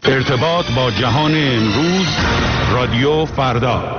ارتباط با جهان امروز، رادیو فردا.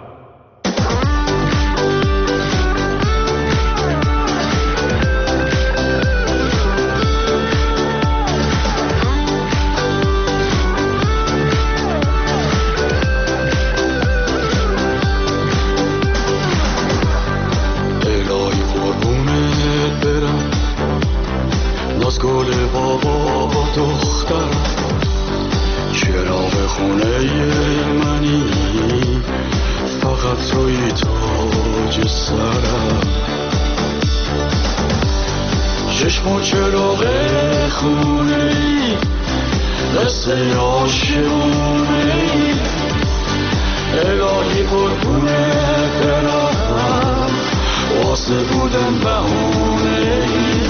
چشم چراغ خونه‌ای قصه عاشقونه‌ای الهی قربونت برم واسه بودن بهونه‌ای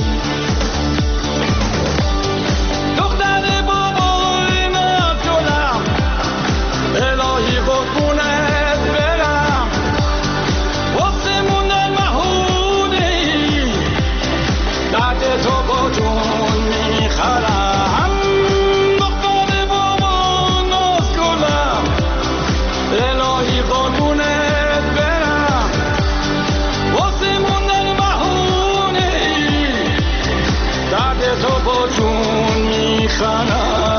دختر بابای من گلم الهی قربونت برم واسه موندن بهونه‌ای درد تو با جون میخرم دختر بابا ناز گلم الهی قربونت برم واسه موندن بهونه درد تو با جون میخرم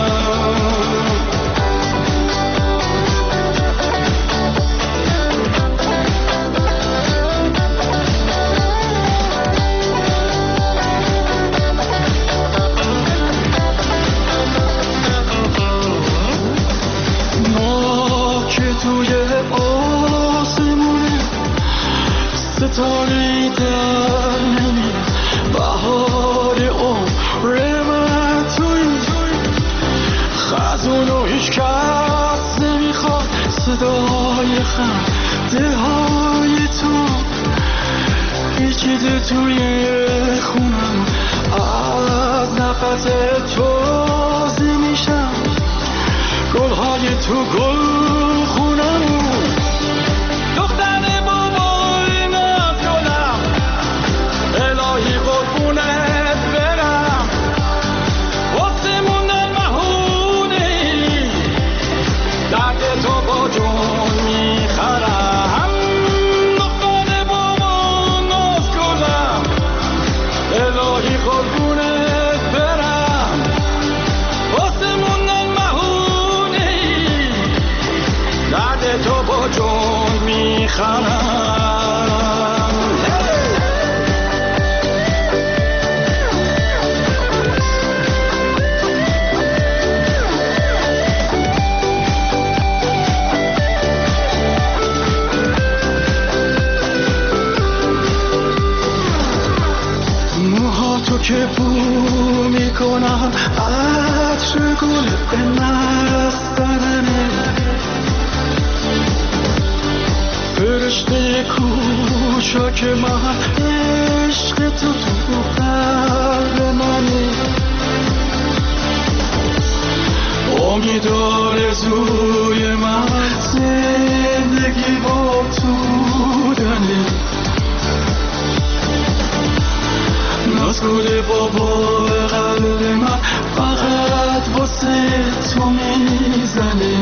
ستاره در نمی بهار عمر من توی خزون و هیچ کس نمیخواد صدای خنده های تو یکی ده توی خونم از نفس تازه میشم گلهای تو گل خونم دختر بابای ناز گلم الهی قربونت برم واسه موندن بهونه‌ای درد تو با جون میخرم دختر بابا ناز گلم الهی قربونت برم واسه موندن بهونه‌ای درد تو با جون میخرم موهاتو که بو میکنم عطر گل به نستدنه فرشته کوچاک من عشق تو قلب منه امید آرزوی من زندگی با تو بودنه ناز گل بابا قلب من فقط واسه تو میزنه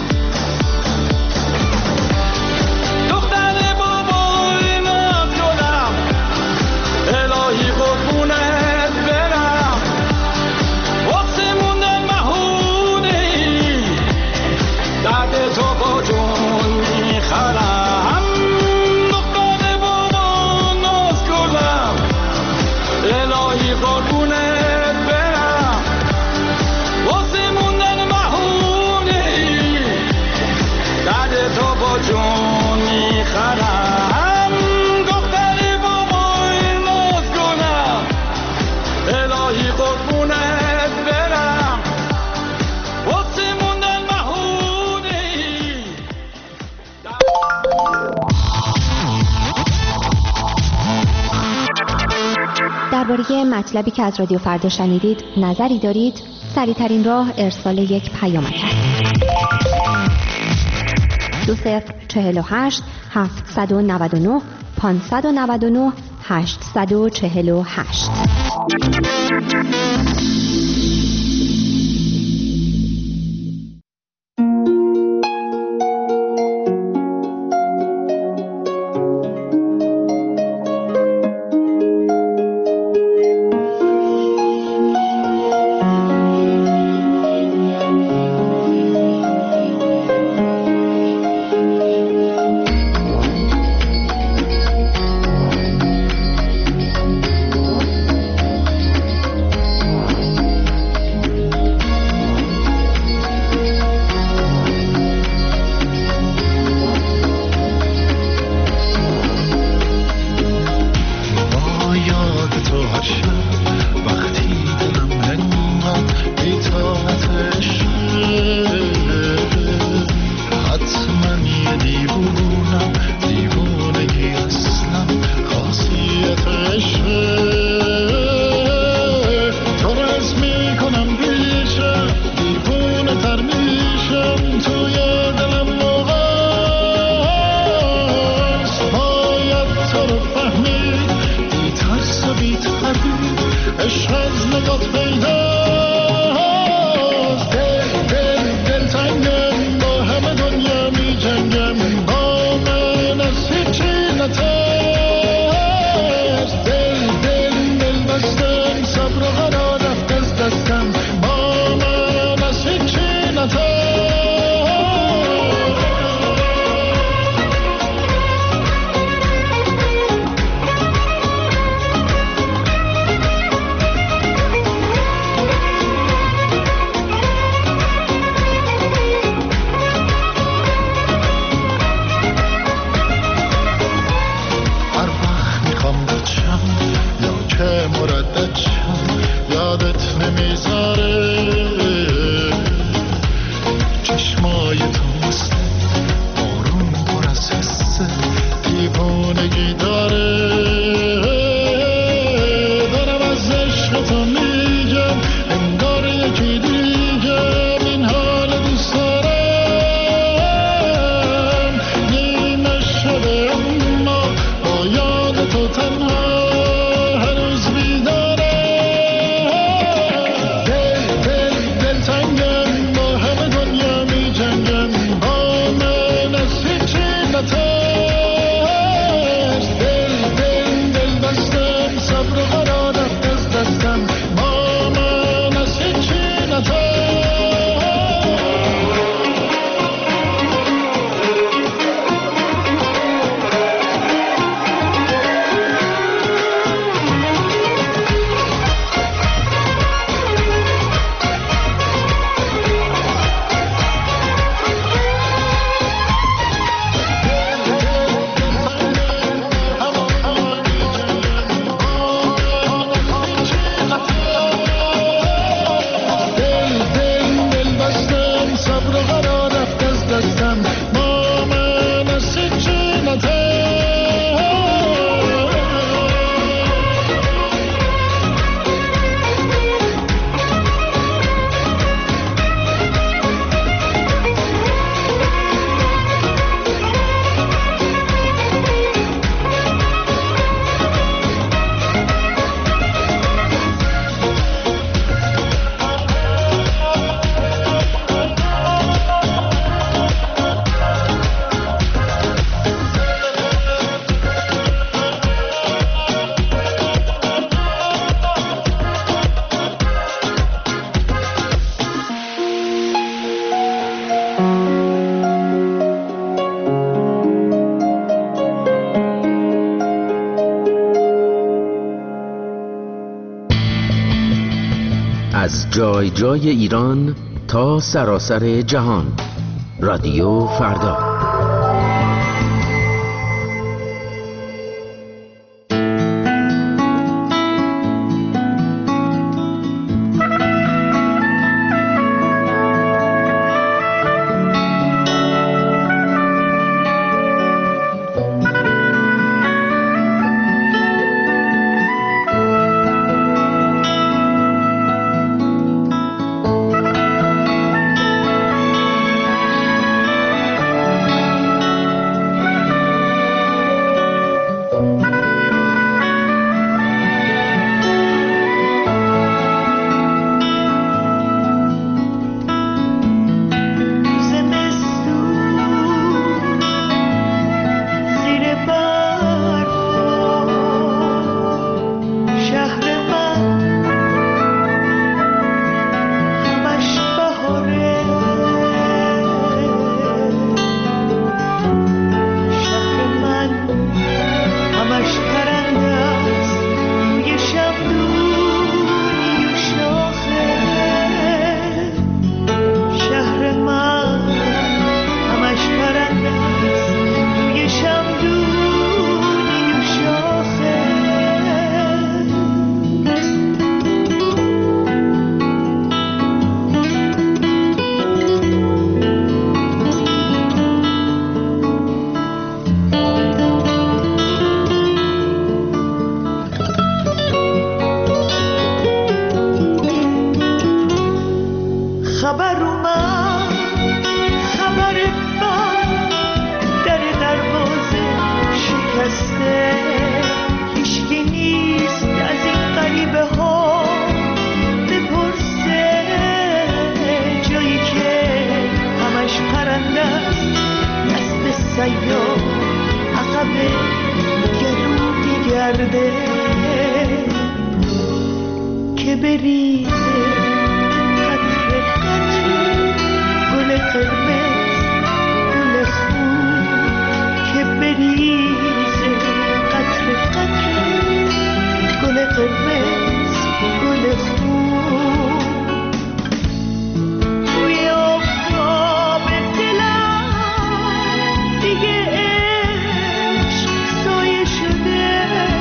دختر بابای ناز گلم الهی قربونت برم واسه موندن بهونه‌ای درد تو با جون میخرم دختر بابا ناز گلم الهی قربونت برم واسه موندن بهونه‌ای درد تو با جون میخرم دختر بابای ناز گلم الهی قربونت برم واسه موندن بهونه‌ای درباره مطلبی که از رادیو فردا شنیدید نظری دارید؟ سریع‌ترین راه ارسال یک پیامک است. 2048 799 599 848. از جای جای ایران تا سراسر جهان. رادیو فردا. که بریزه قطره قطره گل قرمز گل خون، که بریزه قطره قطره گل قرمز گل خون. توی آفتاب دلم دیگه عشق سایه شده،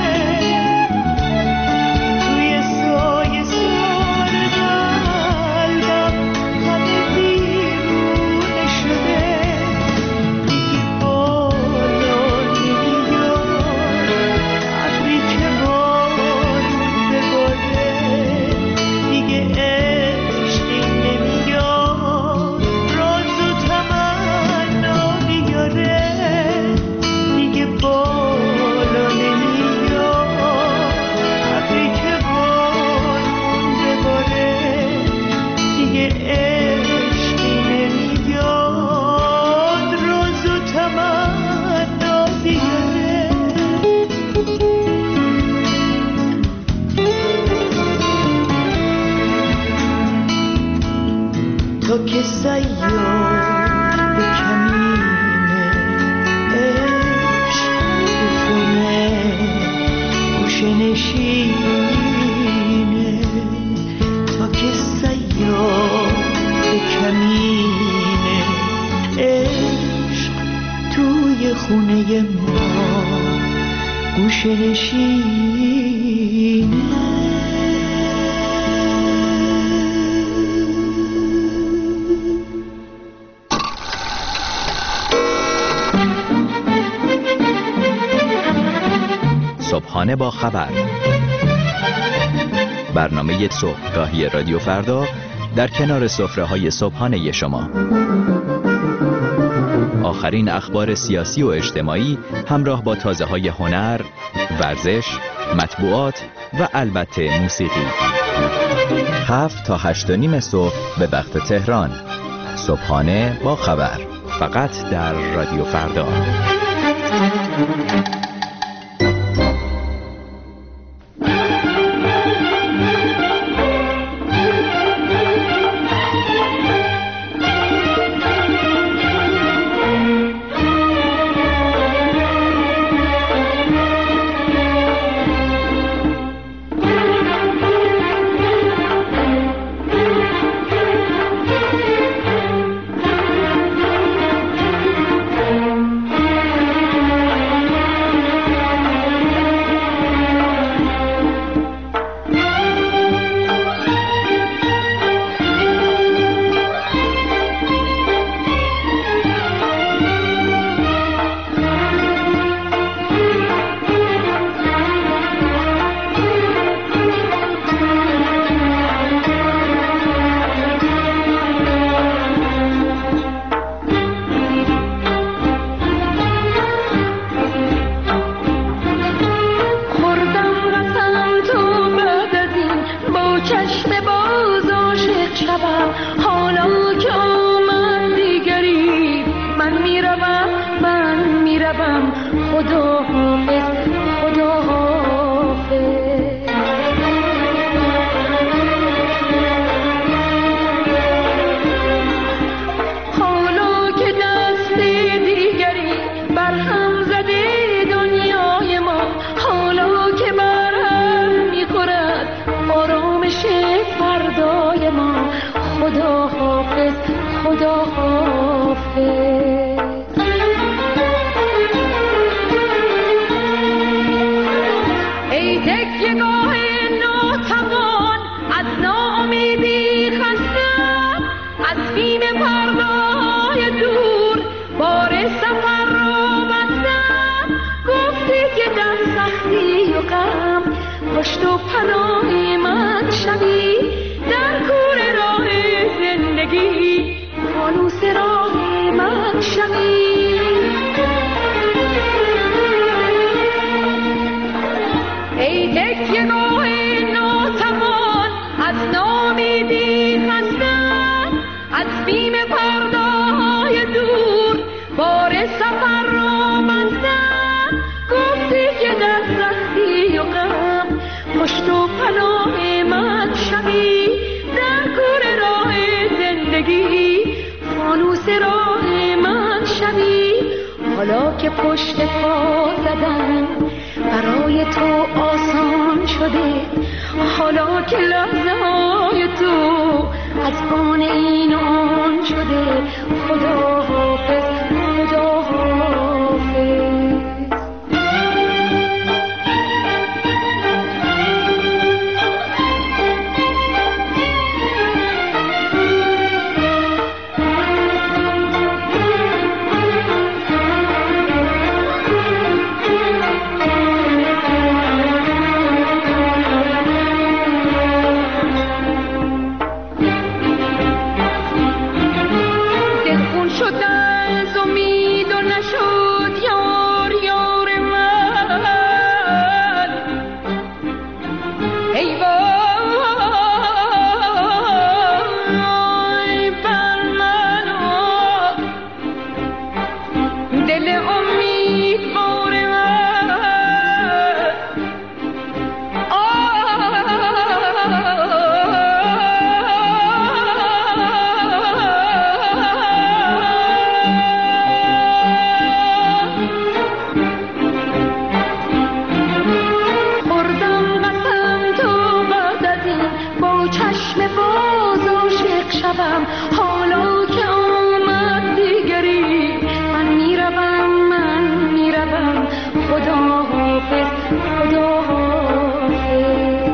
تا که سیار به کمینه عشق بخونه گوشه نشینه، تا که سیار به کمینه عشق توی خونه ما گوشه نشینه. صبحانه با خبر، برنامه صبحگاهی رادیو فردا در کنار سفره‌های صبحانه شما. آخرین اخبار سیاسی و اجتماعی همراه با تازه‌های هنر، ورزش، مطبوعات و البته موسیقی. 7 تا 8:30 صبح به وقت تهران. صبحانه با خبر، فقط در رادیو فردا. خداحافظ خداحافظ. حالا که دست دیگری برهم زده دنیای ما، حالا که برهم میخورد آرامش فردای ما، خداحافظ خداحافظ. ای تکیه‌گاه ناتوان از ناامیدی خستم، از بیم پردای دور بار سفر را بستم. گفتی که در سختی و غم پشت و پناه من شوی، در کوره راه زندگی فانوس راه من شوی. ای تکیه‌گاه ناتوان از ناامیدی خستم، از بیم پرده‌های دور بار سفر را بستم. گفتی که در سختی و غم پشت و پناه من شوی، در کوره راه زندگی فانوس راه من شوی. حالا که پشت پا زدن برای تو آسان شده، حالا که لحظه های تو از آن این و آن شده، خداحافظ خداحافظ. حالا که آمد دیگری من میروم خداحافظ خداحافظ.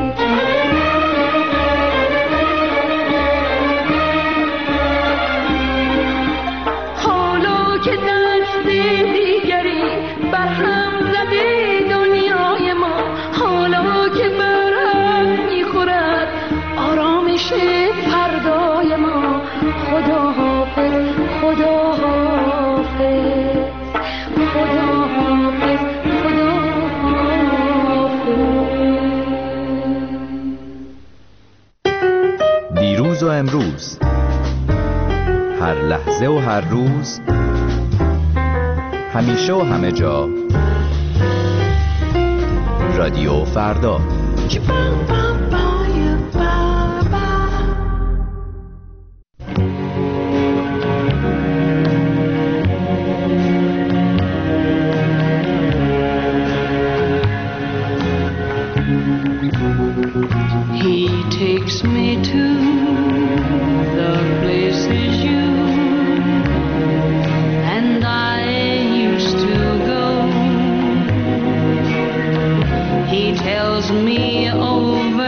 حالا که دست دیگری برهم زده دنیای ما، حالا که برهم میخورد آرامش فردای ما، خداحافظ خداحافظ خداحافظ خداحافظ. دیروز و امروز، هر لحظه و هر روز، همیشه و همه جا، رادیو فردا. He takes me to the places you and I used to go. He tells me over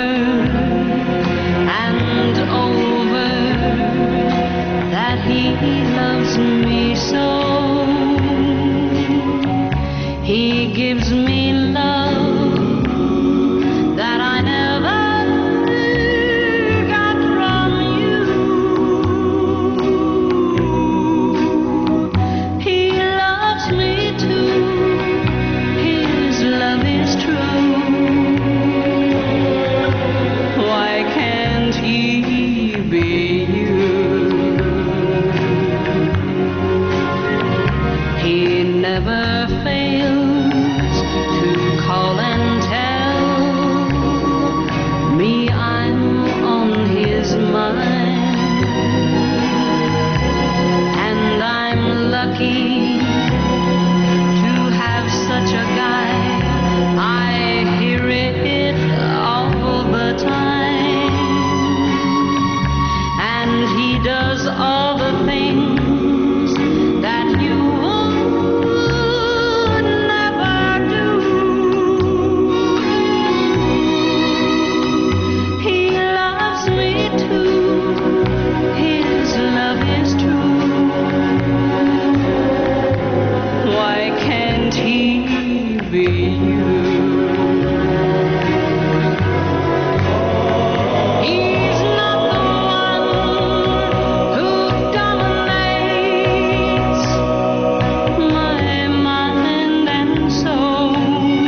all the things that you would never do. He loves me too. His love is true. Why can't he be you? He's not the one who dominates my mind and soul,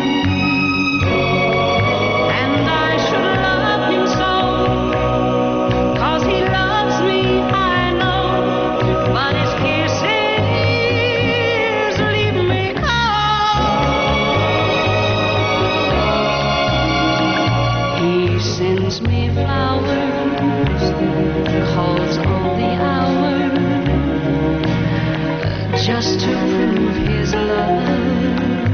and I should love him so, 'cause he loves me, I know, but his kisses leave me cold. He sends me flowers, calls on the hour, just to prove his love.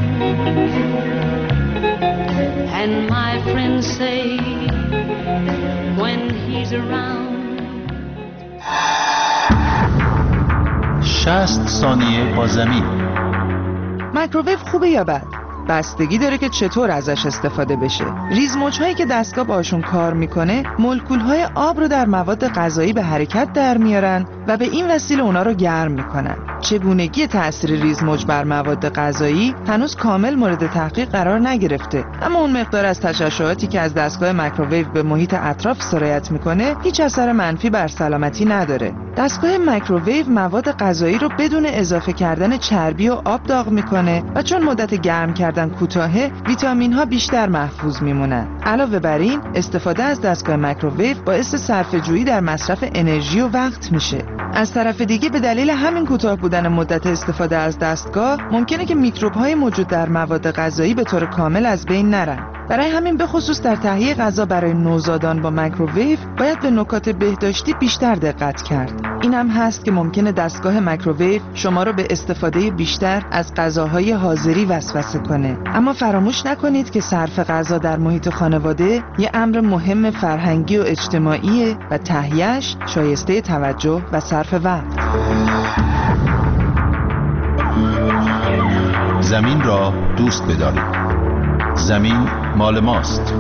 And my friends say, when he's around, 60 ثانیه با زمین. مایکروویو خوبه یا بد؟ بستگی داره که چطور ازش استفاده بشه. ریزموج‌هایی که دستگاه باشون کار میکنه مولکول‌های آب رو در مواد غذایی به حرکت در میارن و به این وسیله اونا رو گرم میکنن. چگونگی تأثیر ریزموج بر مواد غذایی هنوز کامل مورد تحقیق قرار نگرفته، اما اون مقدار از تشعشعاتی که از دستگاه مایکروویو به محیط اطراف سرایت میکنه هیچ اثر منفی بر سلامتی نداره. دستگاه مایکروویو مواد غذایی رو بدون اضافه کردن چربی و آب داغ میکنه و چون مدت گرم کردن کوتاهه، ویتامین ها بیشتر محفوظ میمونن. علاوه بر این، استفاده از دستگاه مایکروویو باعث صرفه‌جویی در مصرف انرژی و وقت میشه. از طرف دیگه به دلیل همین کوتاه بودن مدت استفاده از دستگاه ممکنه که میکروب‌های موجود در مواد غذایی به طور کامل از بین نرن. برای همین به خصوص در تهیه غذا برای نوزادان با مایکروویو باید به نکات بهداشتی بیشتر دقت کرد. این هم هست که ممکنه دستگاه مایکروویو شما رو به استفاده بیشتر از غذاهای حاضری وسوسه کنه. اما فراموش نکنید که صرف غذا در محیط خانواده یه امر مهم فرهنگی و اجتماعیه و تهیه‌اش شایسته توجه و صرف وقت. زمین را دوست بدارید. زمین مال ماست.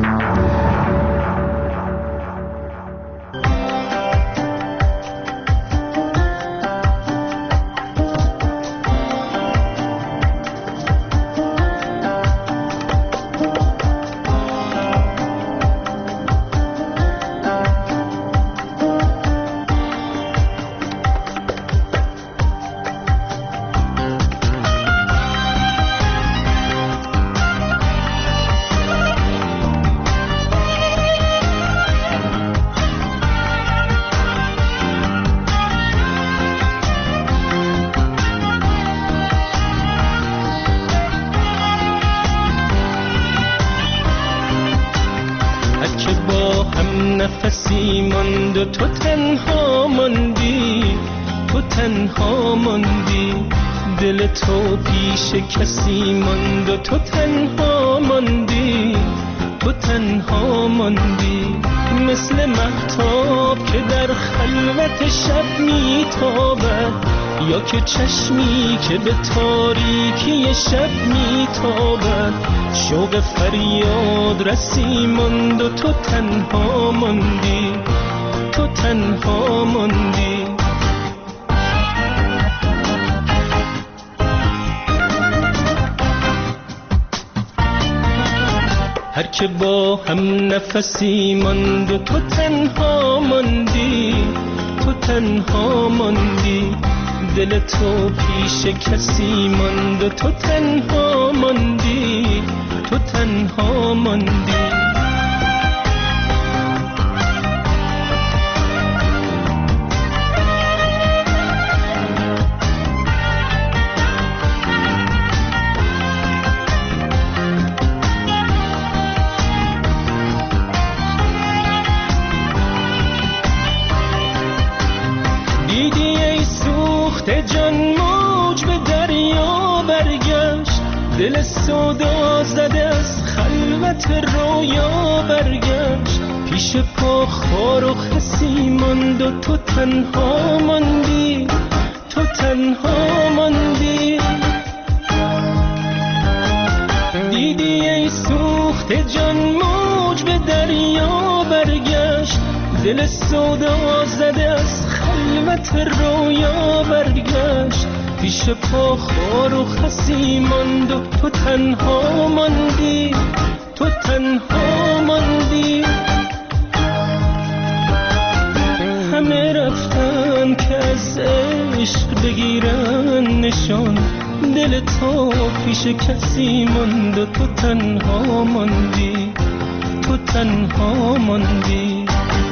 نفسی ماند و تو تنها ماندی، تو تنها ماندی، دل تو پیش کسی ماند و تو تنها ماندی، تو تنها ماندی، مثل مهتاب که در خلوت شب میتابد، یا که چشمی که به تاریکی شب میتابد، شوق فریاد رسی ماند و تو تنها ماندی، تو تنها ماندی. هر که با هم نفسی ماند و تو تنها ماندی، تو تنها ماندی، دل تو پیش کسی ماند و تو تنها ماندی، تو تنها ماندی. جان موج به دریا برگشت، دل سودا زده از خلوت رویا برگشت، پیش پا خار و خسی کسی ماند و تو تنها ماندی، تو تنها ماندی. دیدی ای سوخت جان موج به دریا برگشت، دل سودا زده از خلوت رویا برگشت. پیش پا خار و خسی ماند و تو تنها ماندی، تو تنها ماندی. همه رفتن که از عشق بگیرن نشان، دل تو پیش کسی ماند و تو تنها ماندی، تو تنها ماندی.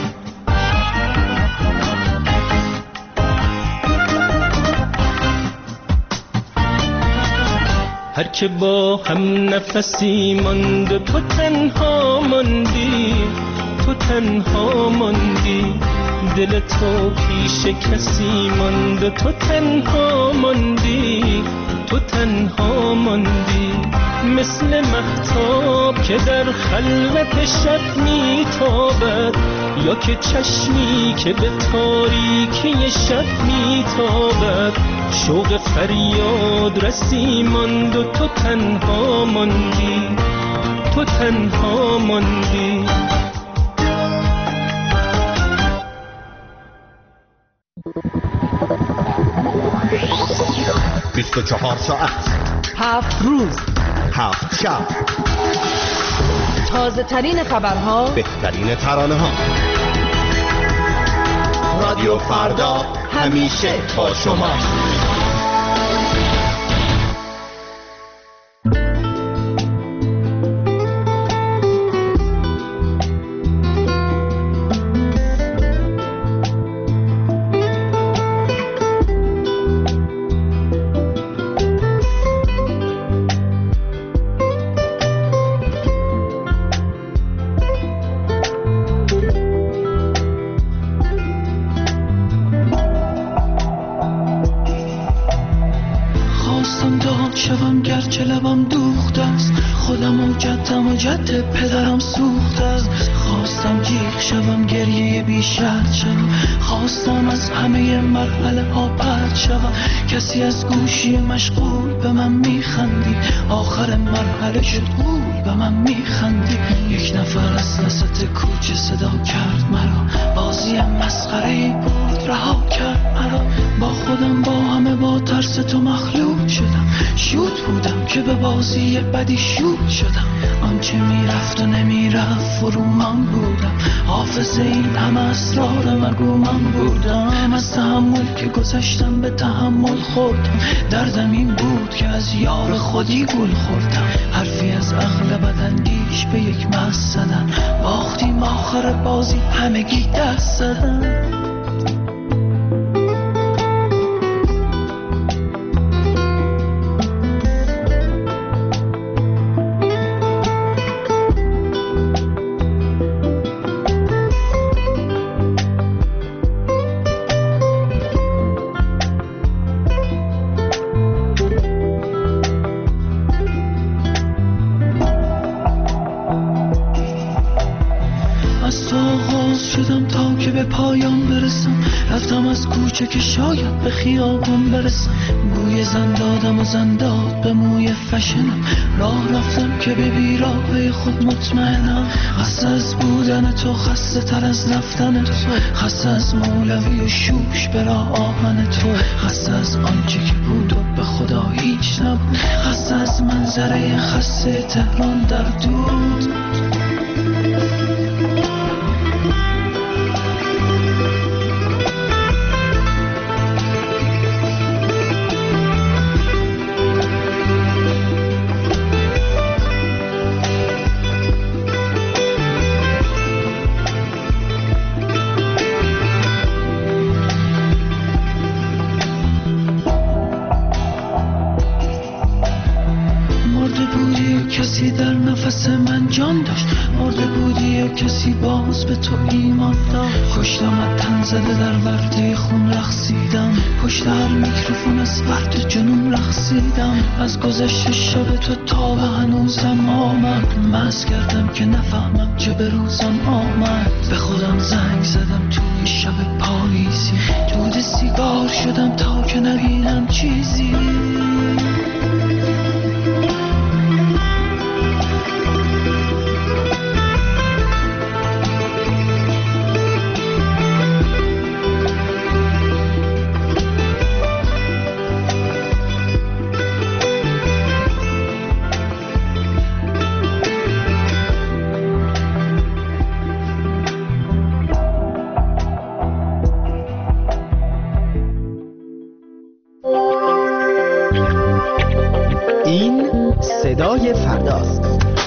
هر که با هم نفسی ماند و تو تنها ماندی، تو تنها ماندی. دل تو پیش کسی ماند و تو تنها ماندی، تو تنها ماندی. مثل مهتاب که در خلوت شب میتابد، یا که چشمی که به تاریکی شب میتابد. شوق فریاد رسی ماند و تو تنها ماندی، تو تنها ماندی. 24 ساعت، 7 روز، 7 شب، تازه ترین خبرها، بهترین ترانه ها. رادیو فردا همیشه با شما. جد پدرم سوخته است. خواستم جیغ شوم، گریه بی شرط شوم. خواستم از همه مرحله ها پرت شوم. کسی از گوشی مشغول به من میخندید. آخر مرحله شد گول به من میخندید. یک نفر از وسط کوچه صدا کرد مرا، بازی مسخره‌ای بود رها کرد مرا. با خودم با همه با ترس تو مخلوط شدم. شوت بودم که به بازی بدی شوت شدم. آنچه میرفت و نمیرفت فرو من بودم. حافظه این همه اسرار مگو من بودم. از تحمل که گذشتم به تحمل خوردم. دردم این بود که از یار خودی گول خوردم. حرفی از عقل بداندیش به یک مست زدن. باختیم آخر بازی همگی دست زدن. که شاید به خیابون برسم. بوی زن دادم و زن داد به موی فشنم. راه رفتم که به بیراهه خود مطمئنم. خسته از بودن تو، خسته تر از رفتن تو. خسته از مولوی و شوش به راه آهن تو. خسته از آنچه که بود و به خدا هیچ نبود. خسته از منظره خسته تهران در دود. کسی باز به تو ایمان داشت. کشتم تن زده در ورده خون رقصیدم، پشت هر میکروفون از فرد جنون رقصیدم. از گذشت شب تو تا به هنوزم آمد، مست کردم که نفهمم چه به روزم آمد. به خودم زنگ زدم توی شب پاییزی، دود سیگار شدم تا که نبینم چیزی. صدای فرداست.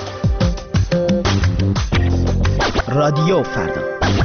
رادیو فردا.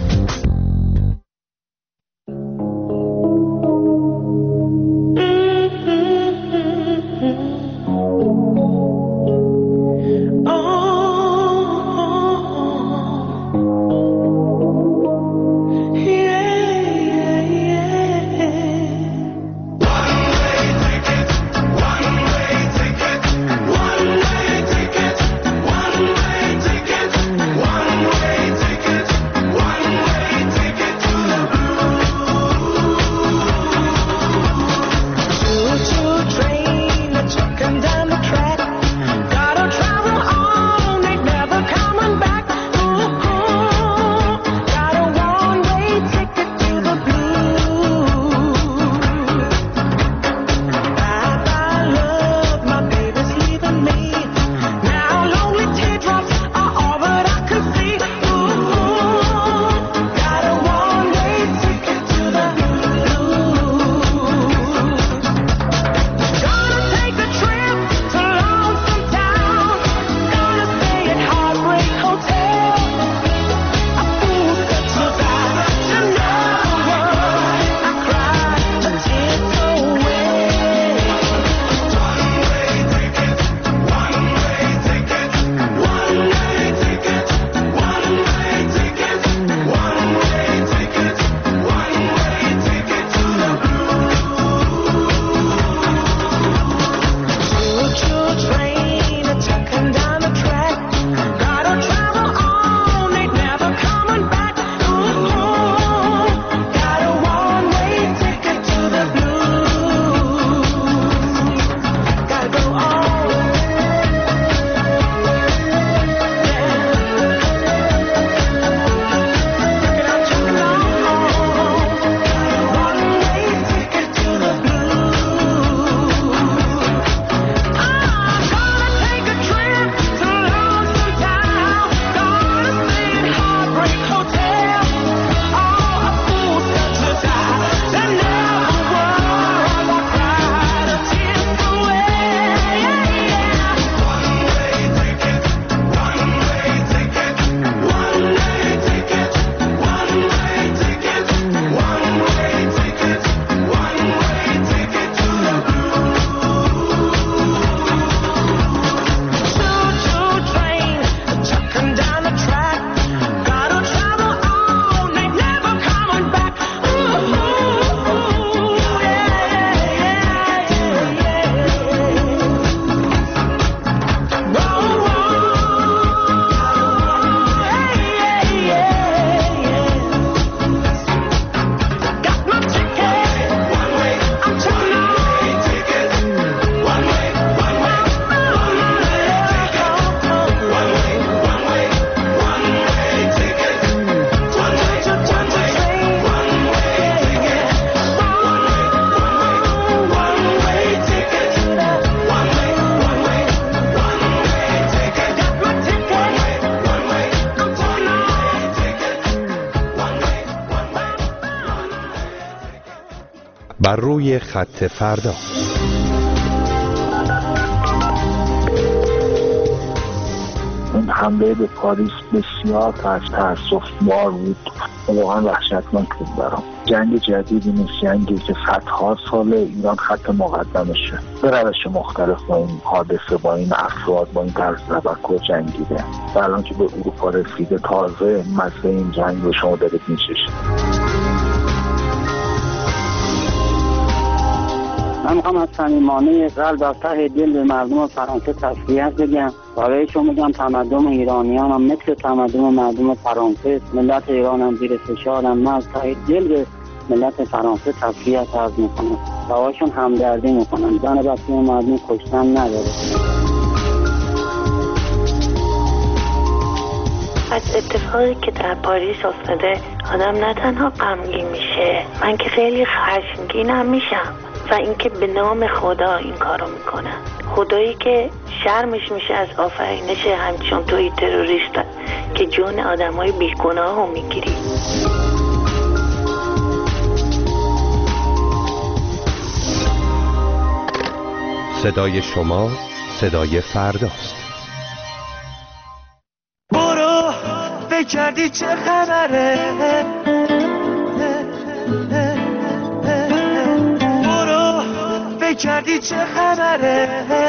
بر روی خط فردا. این حمله به پاریس بسیار تأسف‌بار بود، واقعا وحشتناک بود برام. جنگ جدیدی نیست، جنگی که صدها سال ایران خط مقدمشه. به روش مختلف با این حادثه، با این افراد، با این طرز تفکر جنگیده و الان که به اروپا رسیده تازه مسئله این جنگ رو شما دارید می‌چشید. من میخوام از صمیمانه قلب از ته دل به مردم فرانسه تسلیت بگم. برایشون میگم تمدن ایرانیان هم مثل تمدن مردم فرانسه، ملت ایران هم زیر فشارم. من از ته دل به ملت فرانسه تسلیت عرض میکنم، برایشون همدردی میکنم. زن بچه مردم کشتن نداره. از اتفاقی که در پاریس افتاده آدم نه تنها غمگین میشه، من که خیلی خشمگینم میشم. و اینکه به نام خدا این کارو میکنن، خدایی که شرمش میشه از آفرینش همچون توی تروریست که جون آدمای بیگناه رو میگیری. صدای شما صدای فرداست. برو بکردی چه خبره، کردی چه خبره،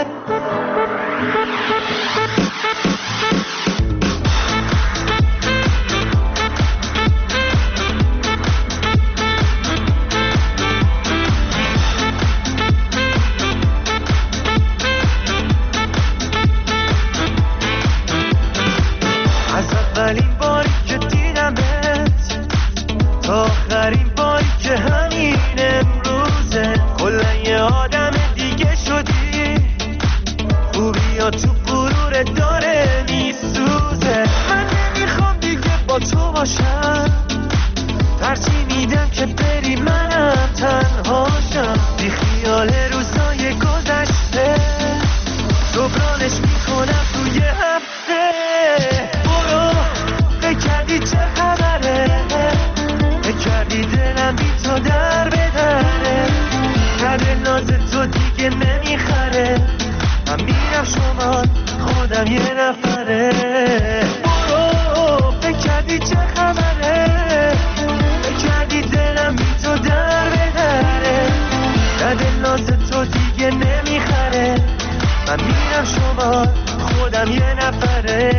از اولین باری که دیدمت تا آخرین باری که همین امروزه، کلا یه آدم دیگه شدی. خوبی تو غرور داره میسوزه. من نمیخوام دیگه با تو باشم، ترجیح میدم که بری منم تنهاشم. بی خیال روزای گذشته جبرانش میکنم توی هفته. برو بکردی چه خبره، بکردی دلم بی تو در بدره. کده ناز تو دیگه نمیخره، من میرم شما خودم یه نفره. برو بکردی چه خبره، بکردی دلم بی تو در بدره. کده ناز تو دیگه نمیخره، من میرم شما خودم یه نفره.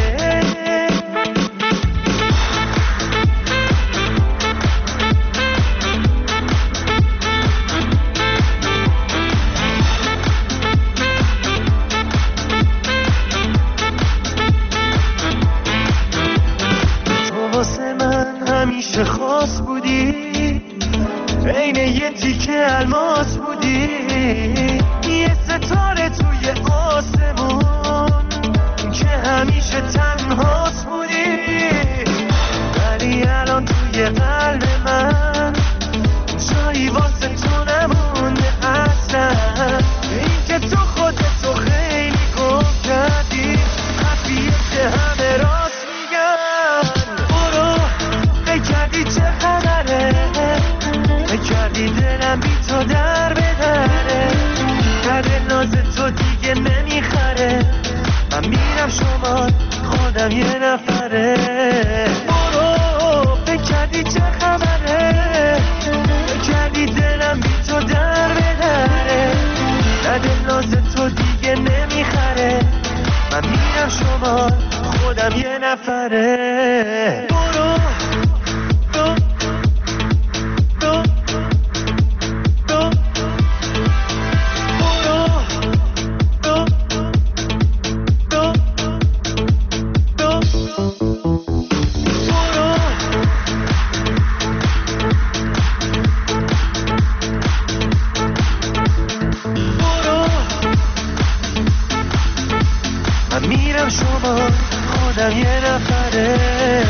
همیشه خاص بودی، عین یه تیکه الماس بودی، یه ستاره توی آسمون که همیشه تنهاست بودی. ولی الان توی قلب من جایی واسه تو نمونده اصلا. این که تو خودتو خیلی گم کردی، حرفیه که همه راست میگن. برو بکردی چه خبره، بکردی دلم بی تو در بدره. کده ناز تو دیگه نمیخره، من میرم شما خودم یه نفره. برو بکردی چه خبره، بکردی دلم بی تو در بدره. کده ناز تو دیگه نمیخره، من میرم شما خودم یه نفره. برو یه نفره.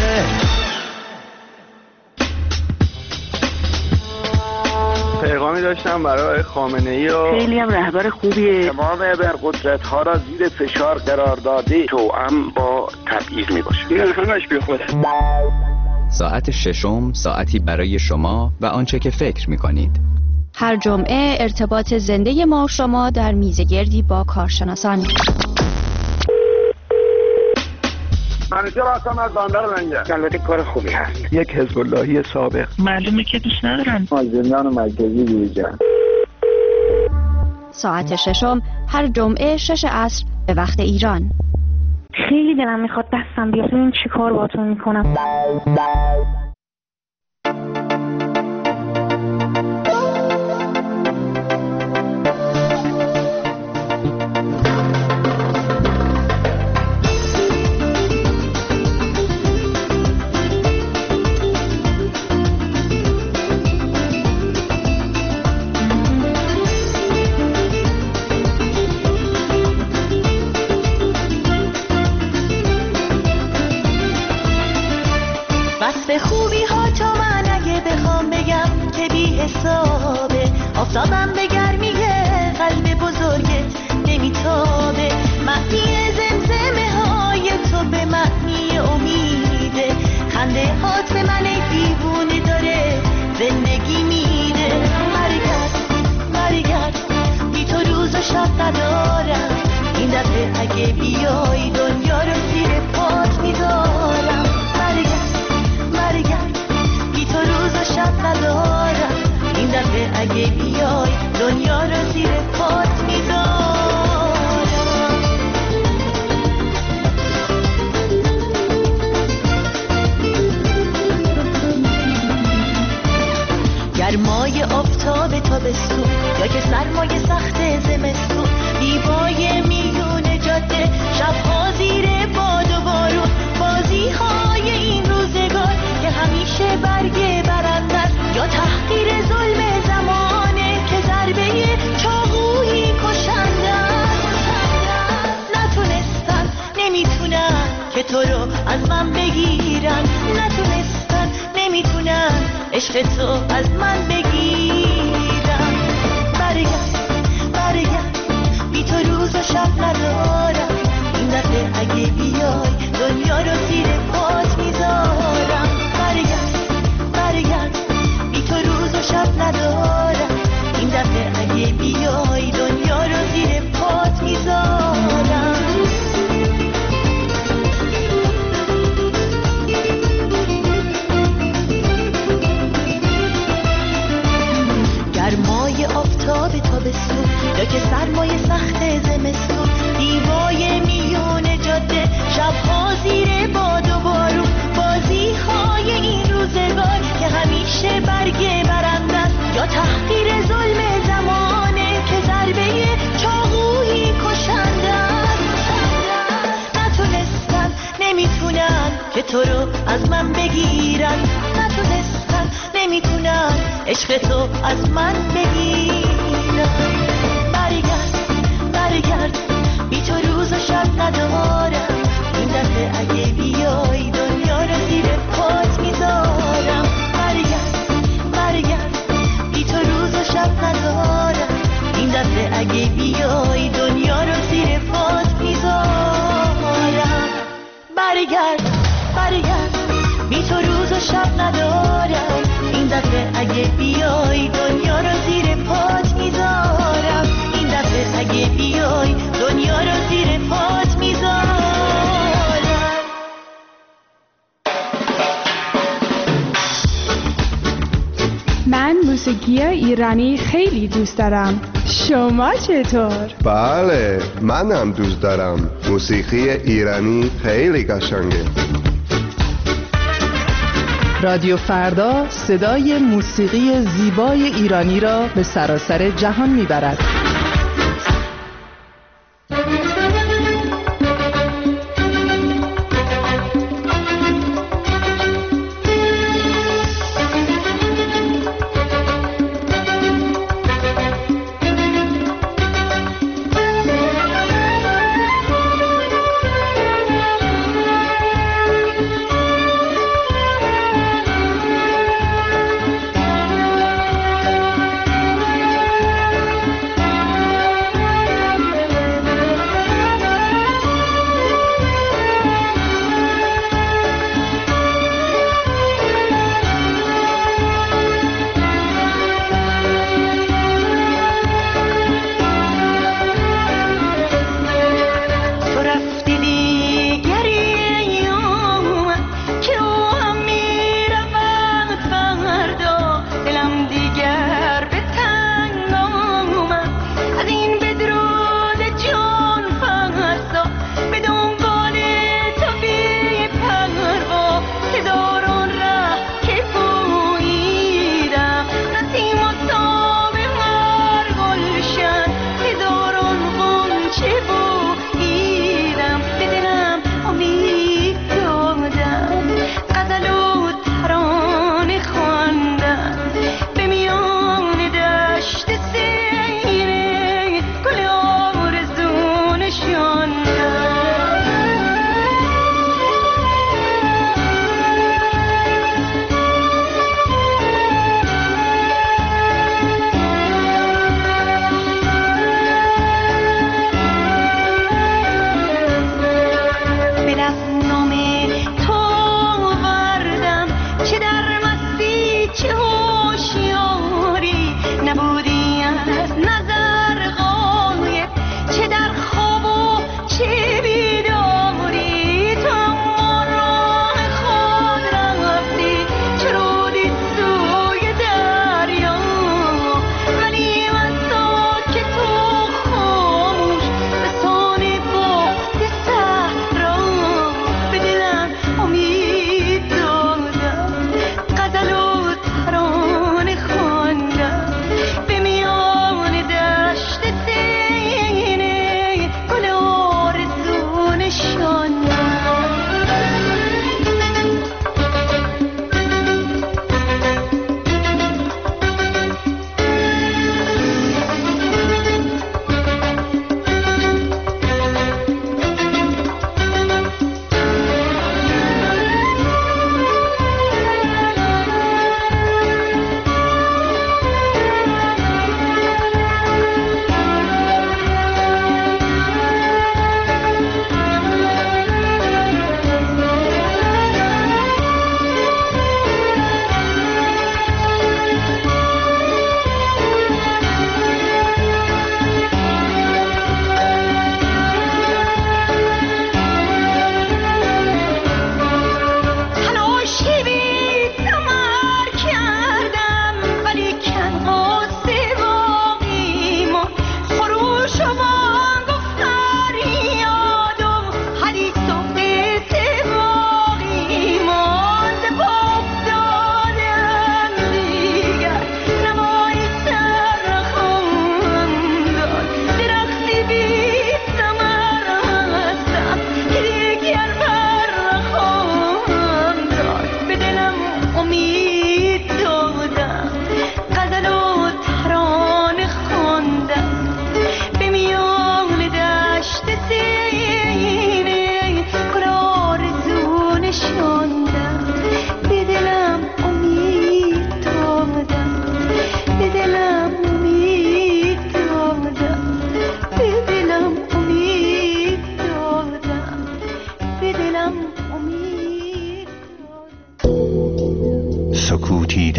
پیغامی داشتم برای خامنه‌ای و خیلی هم رهبر خوبیه. تمام ابرقدرت‌ها را زیر فشار قرار داده، توأم با تبعیض میباشه. این همش بیخوده. ساعت ششم ساعتی برای شما و آنچه که فکر می‌کنید. هر جمعه ارتباط زنده ما و شما در میزگردی با کارشناسان. همیشه راستم از بندر لنگه. البته کار خوبی هست. یک حزب اللهی سابق. معلومه که دوست ندارن. زندان مرکزی بیرجان. ساعت 6 هر جمعه 6 عصر به وقت ایران. خیلی دلم میخواد دستم بیاد ببین چی کار باهاتون میکنم. وصف خوبی ها تا من اگه بخوام بگم که بی حسابه، آفتابم به گرمی قلب بزرگت نمیتابه، معنی زمزمه های تو به معنی امیده، خنده هات به من دیوونه داره زندگی میده. برگرد بی تو روز و شب ندارم، این دفعه اگه بیای دنیا رو زیر پات میذارم. برگرد بی تو روز و شب ندارم، این دفعه اگه بیای دنیا رو زیر پات میذارم. گرمای آفتاب تابستون یا که سرمای سخت زمستون، دیوای میون جاده، شبها زیر باد و بارون، بازی های این روزگار که همیشه برگ برنده است یا تحقیر ظلم زمانه که ضربه چاقویی کشنده است. نتونستن نمیتونن که تو رو از من بگیرن، نتونستن نمیتونن عشق تو از من بگیرن. برگرد بی تو روز و شب ندارم، این دفعه اگه بیای دنیا رو زیر پات میذارم. برگرد بی تو روز و شب ندارم، این دفعه اگه بیای دنیا رو زیر پات میذارم. گرمای آفتاب تابستون یا که سرمای سخت زمستون، دیوای میون جاده، شبها زیر باد و بارون، بازی های این روزگار که همیشه برگ برنده است یا تحقیر ظلم زمانه که ضربه چاقویی کشنده است. نتونستن نمیتونن که تو رو از من بگیرن، نتونستن نمیتونن عشق تو از من بگیرن. برگرد بی تو روز و شب ندارم، این دفعه اگه بیای دنیا رو زیر پات میذارم. برگرد بی تو روز و شب ندارم، این دفعه اگه بیای دنیا رو زیر پات میذارم. برگرد بی تو روز و شب ندارم، این دفعه اگه بیای دنیا رو زیر پات میذارم. این دفعه اگه بیای دنیا رو زیر پات میذارم. من موسیقی ایرانی خیلی دوست دارم. شما چطور؟ بله، من هم دوست دارم. موسیقی ایرانی خیلی قشنگه. رادیو فردا صدای موسیقی زیبای ایرانی را به سراسر جهان میبرد.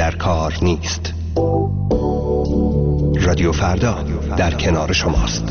در کار نیست. رادیو فردا در کنار شماست.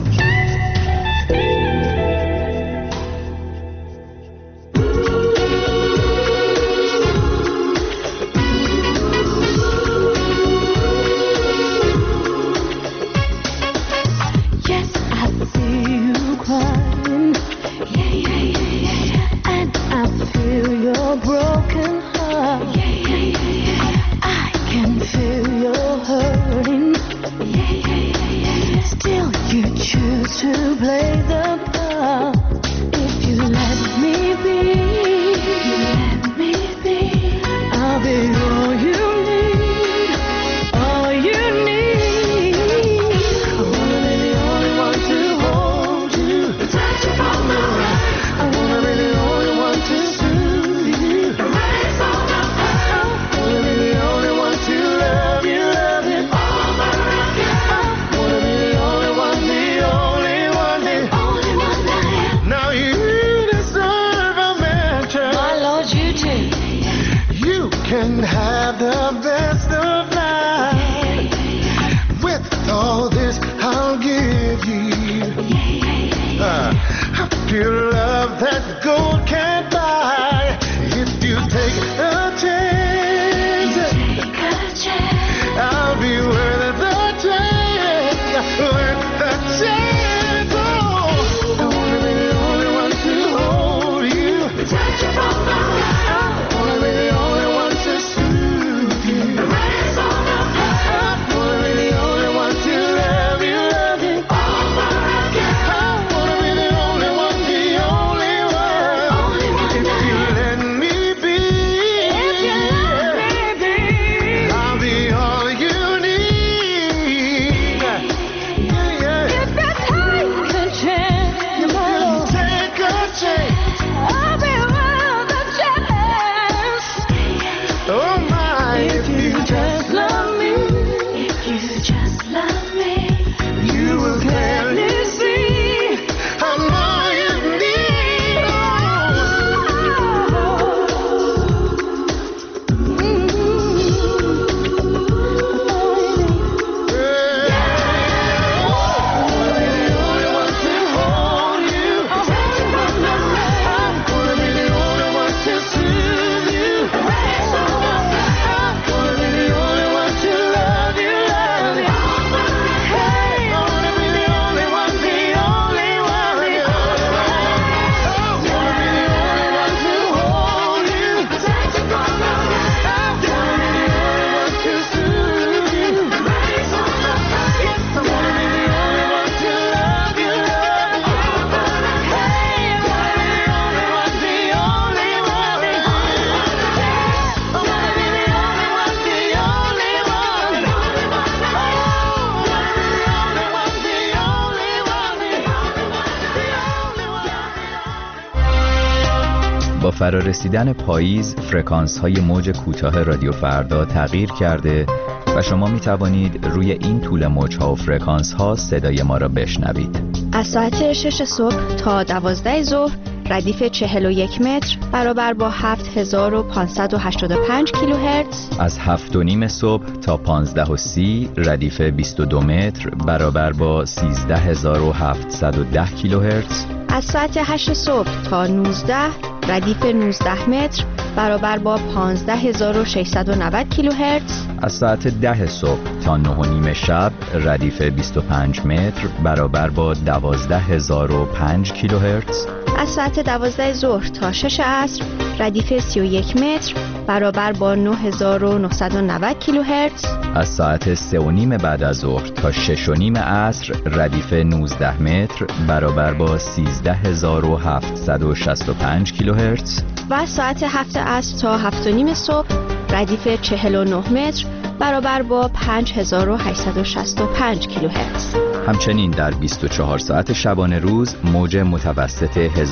با فرارسیدن پاییز فرکانس های موج کوتاه رادیو فردا تغییر کرده و شما می توانید روی این طول موج ها و فرکانس ها صدای ما را بشنوید. از ساعت 6 صبح تا 12 ظهر ردیف 41 متر برابر با 7585 کیلوهرتز. از 7:30 صبح تا 15:30 ردیف 22 متر برابر با 13710 کیلوهرتز. از ساعت 8 صبح تا 19 ردیف 19 متر برابر با 15690 کیلوهرتز. از ساعت 10 صبح تا 9:30 شب ردیف 25 متر برابر با 12005 کیلوهرتز. از ساعت 12 ظهر تا 6 عصر ردیف 31 متر برابر با 9990 کیلوهرتز. از ساعت 3:30 بعد از ظهر تا 6:30 عصر ردیف 19 متر برابر با 13765 کیلوهرتز. و از ساعت 7 عصر تا 7:30 صبح ردیف 49 متر برابر با 5865 کیلوهرتز. همچنین در 24 ساعت شبانه روز موج متوسط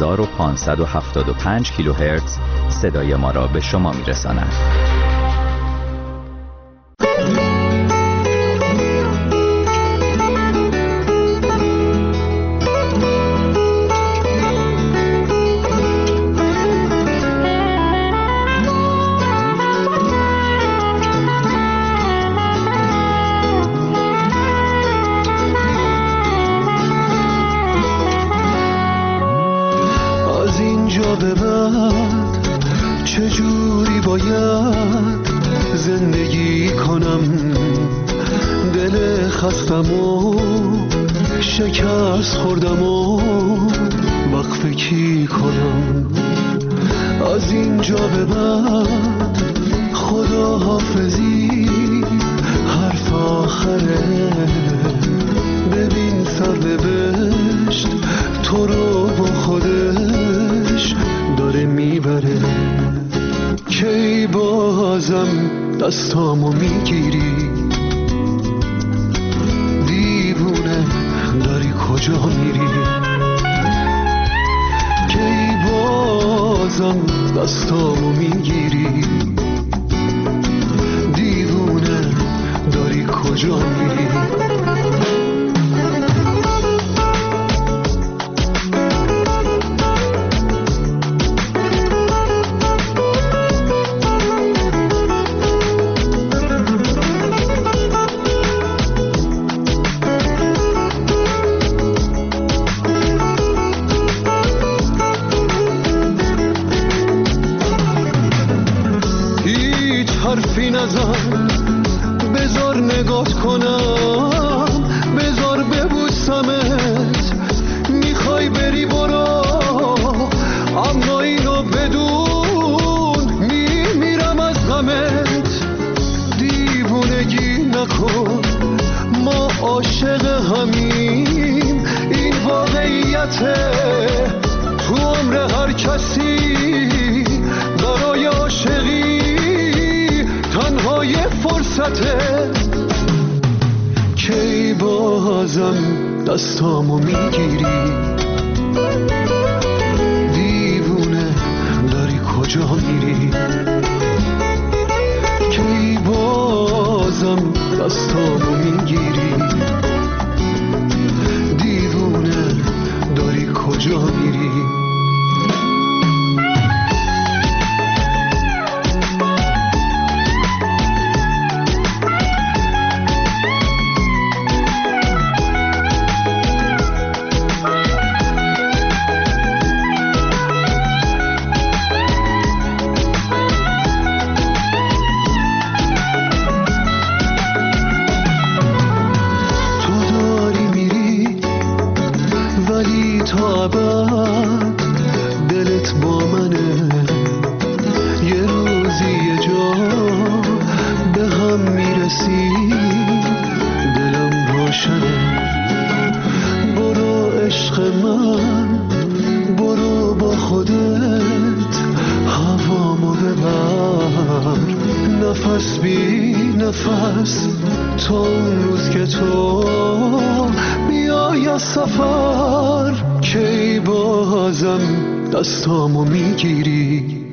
1575 کیلوهرتز صدای ما را به شما می‌رساند. خستم و شکست خوردم و وقفه کی کنم. از اینجا به بعد خدا حافظی حرف آخره. ببین سرنوشت تو رو با خودش داره میبره. کی بازم دستامو میگیری دیوونه داری کجا میری. کی بازم دستامو میگیری دیوونه داری کجا میری. حرفی نزن بذار نگات کنم، بذار ببوسمت. میخوای بری برو اما اینو بدون میمیرم از غمت. دیوونگی نکن ما عاشق همیم این واقعیته. تو عمر هر کسی برای عاشقی تنها یه فرصته. کی بازم دستامو میگیری دیوونه داری کجا میری. کی بازم دستامو میگیری دیوونه داری کجا میری. دلت با منه یه روزی یه جا به هم میرسی. دلم روشنه برو عشق من برو با خودت هوامو ببر. نفس بی نفس تا اون روز که تو بیای از سفر. کی بازم دستامو میگیری